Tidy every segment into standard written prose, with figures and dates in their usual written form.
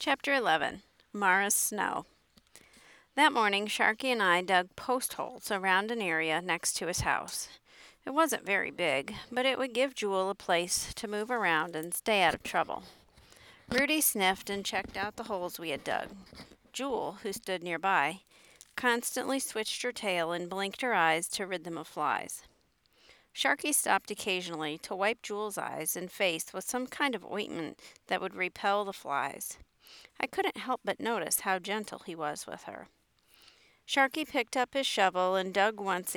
Chapter 11. Mara's Snow. That morning, Sharky and I dug post holes around an area next to his house. It wasn't very big, but it would give Jewel a place to move around and stay out of trouble. Rudy sniffed and checked out the holes we had dug. Jewel, who stood nearby, constantly switched her tail and blinked her eyes to rid them of flies. Sharky stopped occasionally to wipe Jewel's eyes and face with some kind of ointment that would repel the flies. I couldn't help but notice how gentle he was with her. Sharky picked up his shovel and dug once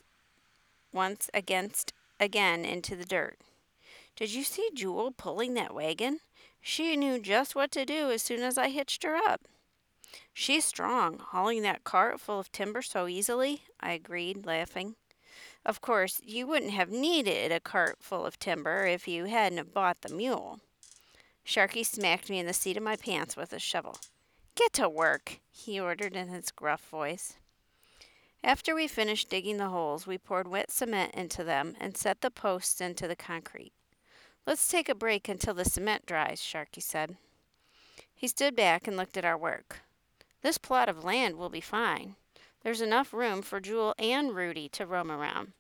again into the dirt. "Did you see Jewel pulling that wagon? She knew just what to do as soon as I hitched her up." "She's strong, hauling that cart full of timber so easily," I agreed, laughing. "Of course, you wouldn't have needed a cart full of timber if you hadn't have bought the mule." Sharky smacked me in the seat of my pants with his shovel. "Get to work," he ordered in his gruff voice. After we finished digging the holes, we poured wet cement into them and set the posts into the concrete. "Let's take a break until the cement dries," Sharky said. He stood back and looked at our work. "This plot of land will be fine. There's enough room for Jewel and Rudy to roam around."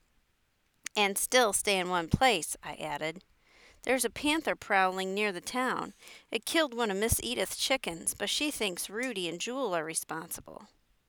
"And still stay in one place," I added. "There's a panther prowling near the town. It killed one of Miss Edith's chickens, but she thinks Rudy and Jewel are responsible."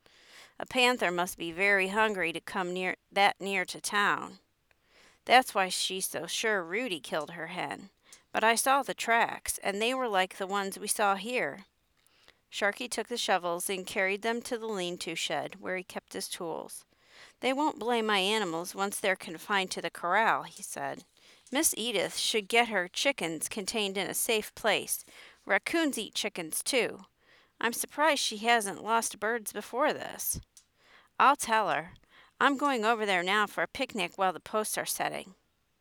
"A panther must be very hungry to come near to town. That's why she's so sure Rudy killed her hen. But I saw the tracks, and they were like the ones we saw here." Sharky took the shovels and carried them to the lean-to shed, where he kept his tools. "They won't blame my animals once they're confined to the corral," he said. "Miss Edith should get her chickens contained in a safe place. Raccoons eat chickens, too. I'm surprised she hasn't lost birds before this." "I'll tell her. I'm going over there now for a picnic while the posts are setting."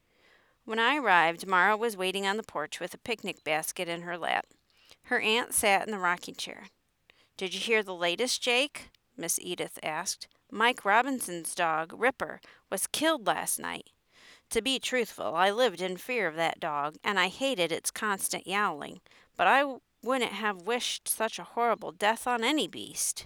When I arrived, Mara was waiting on the porch with a picnic basket in her lap. Her aunt sat in the rocking chair. "Did you hear the latest, Jake?" Miss Edith asked. "Mike Robinson's dog, Ripper, was killed last night. To be truthful, I lived in fear of that dog, and I hated its constant yowling, but I wouldn't have wished such a horrible death on any beast."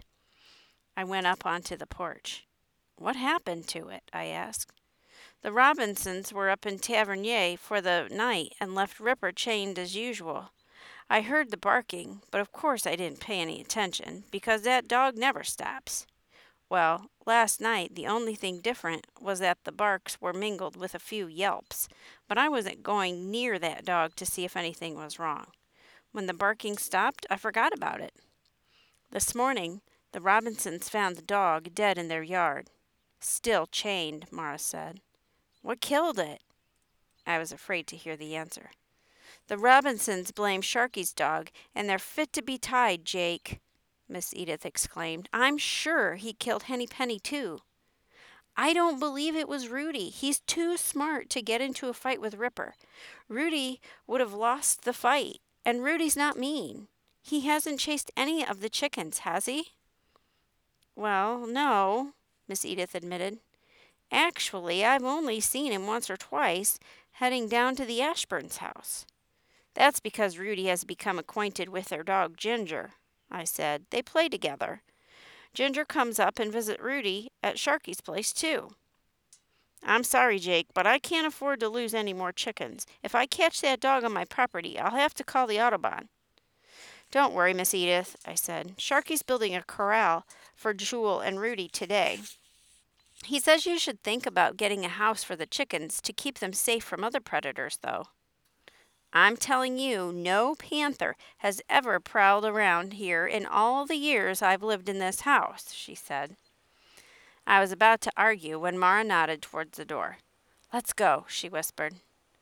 I went up onto the porch. "What happened to it?" I asked. "The Robinsons were up in Tavernier for the night and left Ripper chained as usual. I heard the barking, but of course I didn't pay any attention, because that dog never stops. Well, last night the only thing different was that the barks were mingled with a few yelps, but I wasn't going near that dog to see if anything was wrong. When the barking stopped, I forgot about it. This morning, the Robinsons found the dog dead in their yard. Still chained," Mara said. "What killed it?" I was afraid to hear the answer. "The Robinsons blame Sharky's dog, and they're fit to be tied, Jake," Miss Edith exclaimed. "I'm sure he killed Henny Penny, too." "I don't believe it was Rudy. He's too smart to get into a fight with Ripper. Rudy would have lost the fight, and Rudy's not mean. He hasn't chased any of the chickens, has he?" "Well, no," Miss Edith admitted. "Actually, I've only seen him once or twice, heading down to the Ashburns' house." "That's because Rudy has become acquainted with their dog Ginger," I said. "They play together. Ginger comes up and visits Rudy at Sharky's place, too." "I'm sorry, Jake, but I can't afford to lose any more chickens. If I catch that dog on my property, I'll have to call the Audubon." "Don't worry, Miss Edith," I said. "Sharky's building a corral for Jewel and Rudy today. He says you should think about getting a house for the chickens to keep them safe from other predators, though." "I'm telling you, no panther has ever prowled around here in all the years I've lived in this house," she said. I was about to argue when Mara nodded towards the door. "Let's go," she whispered.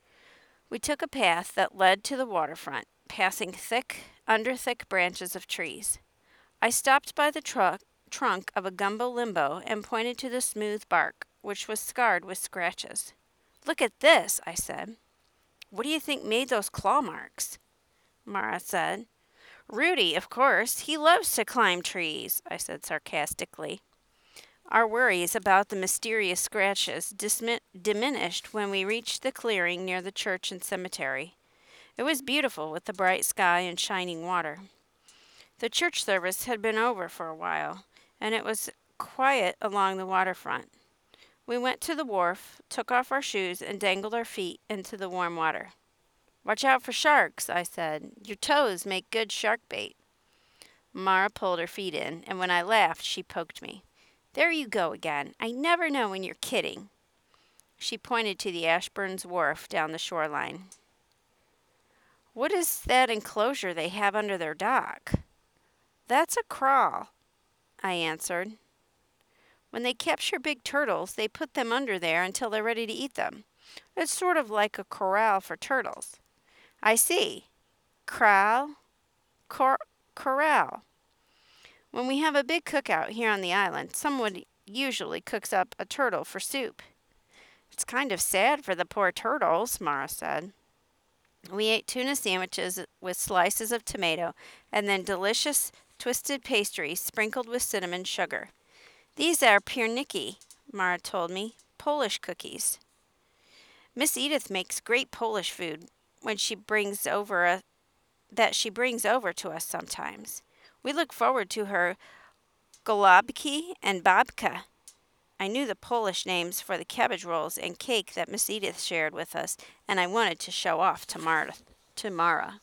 We took a path that led to the waterfront, passing thick branches of trees. I stopped by the trunk of a gumbo limbo and pointed to the smooth bark, which was scarred with scratches. "Look at this," I said. "What do you think made those claw marks?" Mara said. "Rudy, of course. He loves to climb trees," I said sarcastically. Our worries about the mysterious scratches diminished when we reached the clearing near the church and cemetery. It was beautiful with the bright sky and shining water. The church service had been over for a while, and it was quiet along the waterfront. We went to the wharf, took off our shoes, and dangled our feet into the warm water. "Watch out for sharks," I said. "Your toes make good shark bait." Mara pulled her feet in, and when I laughed, she poked me. "There you go again. I never know when you're kidding." She pointed to the Ashburns wharf down the shoreline. "What is that enclosure they have under their dock?" "That's a kraal," I answered. "When they capture big turtles, they put them under there until they're ready to eat them. It's sort of like a corral for turtles." "I see. Kraal, corral. When we have a big cookout here on the island, someone usually cooks up a turtle for soup." "It's kind of sad for the poor turtles," Mara said. We ate tuna sandwiches with slices of tomato and then delicious twisted pastries sprinkled with cinnamon sugar. "These are pierniki," Mara told me, "Polish cookies. Miss Edith makes great Polish food when she brings over she brings over to us sometimes. We look forward to her golubki and babka." I knew the Polish names for the cabbage rolls and cake that Miss Edith shared with us, and I wanted to show off to Mara.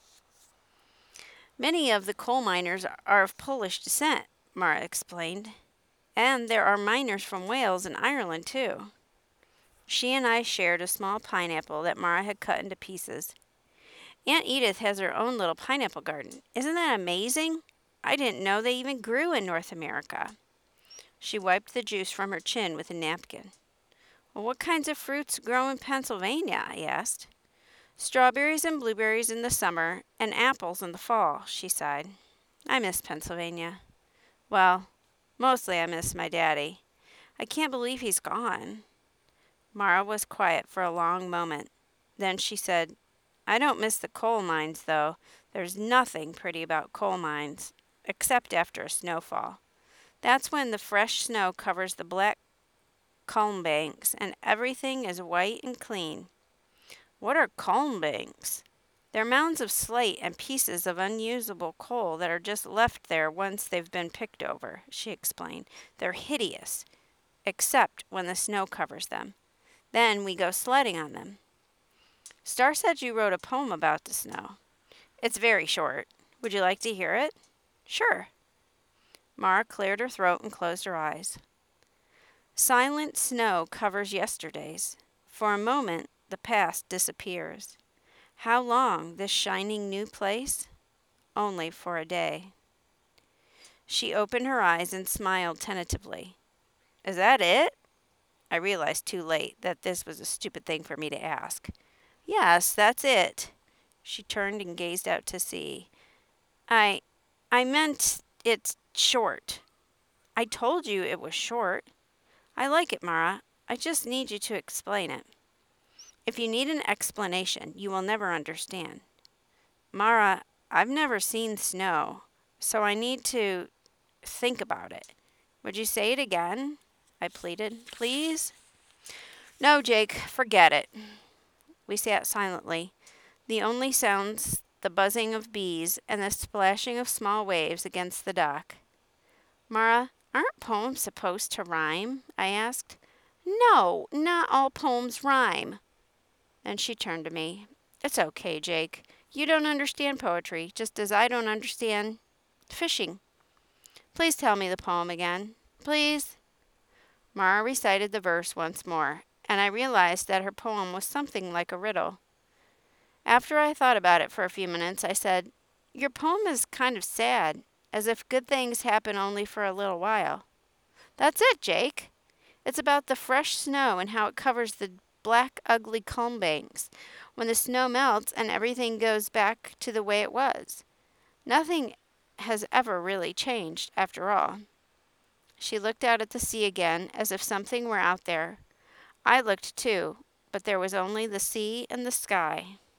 "Many of the coal miners are of Polish descent," Mara explained, "and there are miners from Wales and Ireland, too." She and I shared a small pineapple that Mara had cut into pieces. "Aunt Edith has her own little pineapple garden. Isn't that amazing? I didn't know they even grew in North America." She wiped the juice from her chin with a napkin. "Well, what kinds of fruits grow in Pennsylvania?" I asked. "Strawberries and blueberries in the summer, and apples in the fall," she sighed. "I miss Pennsylvania. Well, mostly I miss my daddy. I can't believe he's gone." Mara was quiet for a long moment. Then she said, "I don't miss the coal mines, though. There's nothing pretty about coal mines, except after a snowfall. That's when the fresh snow covers the black culm banks, and everything is white and clean." "What are culm banks?" "They're mounds of slate and pieces of unusable coal that are just left there once they've been picked over," she explained. "They're hideous, except when the snow covers them. Then we go sledding on them." "Star said you wrote a poem about the snow." "It's very short. Would you like to hear it?" "Sure." Mara cleared her throat and closed her eyes. "Silent snow covers yesterdays. For a moment, the past disappears. How long this shining new place? Only for a day." She opened her eyes and smiled tentatively. "Is that it?" I realized too late that this was a stupid thing for me to ask. "Yes, that's it." She turned and gazed out to sea. I meant it's short." "I told you it was short." "I like it, Mara. I just need you to explain it." "If you need an explanation, you will never understand." "Mara, I've never seen snow, so I need to think about it. Would you say it again?" I pleaded. "Please?" "No, Jake, forget it." We sat silently, the only sounds the buzzing of bees and the splashing of small waves against the dock. "Mara, aren't poems supposed to rhyme?" I asked. "No, not all poems rhyme." Then she turned to me. "It's okay, Jake. You don't understand poetry, just as I don't understand fishing. Please tell me the poem again. Please." Mara recited the verse once more, and I realized that her poem was something like a riddle. After I thought about it for a few minutes, I said, "Your poem is kind of sad, as if good things happen only for a little while." "That's it, Jake. It's about the fresh snow and how it covers the black, ugly culm banks. When the snow melts and everything goes back to the way it was. Nothing has ever really changed, after all." She looked out at the sea again, as if something were out there. I looked too, but there was only the sea and the sky.